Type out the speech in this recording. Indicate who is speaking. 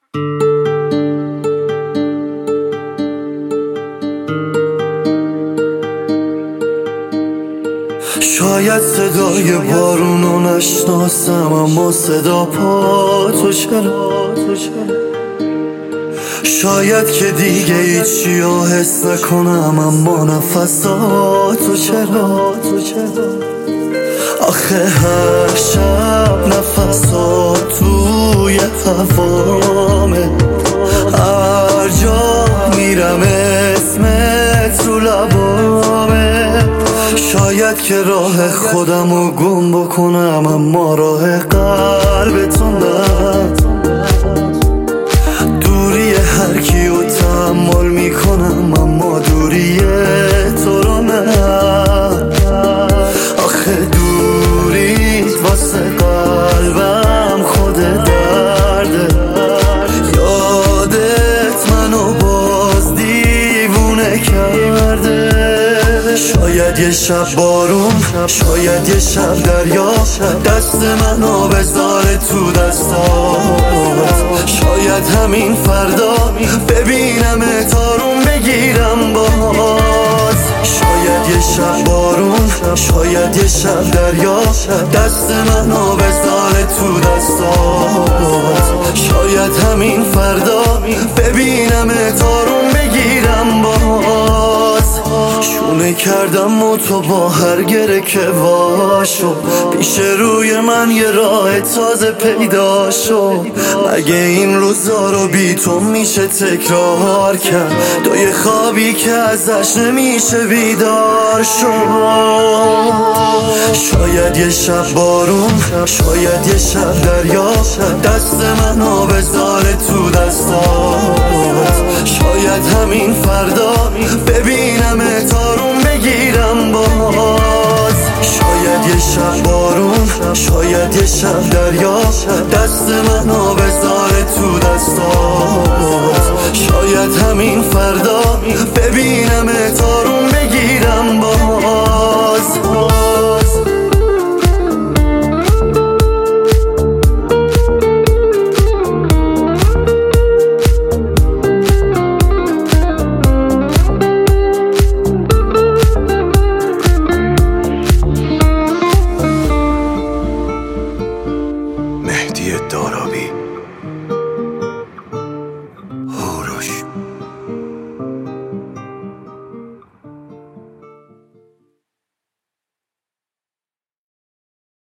Speaker 1: شاید صدای بارونو نشناسم، اما صدا پا تو چرا؟ شاید که دیگه هیچیو حس نکنم، اما نفساتو چرا؟ آخه هر شب نفسات توی هوامه، هر جا میرم اسمت رو لبامه. شاید که راه خودمو گم بکنم، اما راه قلبتو نه. دوری هر کیو تحمل میکنم، اما دوری تو رو نه. آخه دوریت واسه قلبم خود درده، یادت منو باز دیوونه کرده. شاید یه شب بارون، شاید یه شب دریا، دست منو بذاره تو دستات. شاید همین فردا ببینم تارون بگیرم باز. شاید یه شب بارون، شاید یه شب دریا، دست منو بذاره تو دستات. شاید همین فردا ببینم تارون بگیرم باز. شونه کردم و تو با هر گره که واشو، پیش روی من یه راه تازه پیدا شد. مگه این روزا رو بی تو میشه تکرار کرد؟ تو یه خوابی که ازش نمیشه بیدار شد. شاید یه شب بارون، شاید یه شب دریا، دست منو بذاره تو دستات. شاید همین فردا ببینم تارون بگیرم باز. شاید یه شب بارون، شاید یه شب دریا، دست منو بذاره تو دستات. شاید همین فردا ببینم تارون بگیرم باز.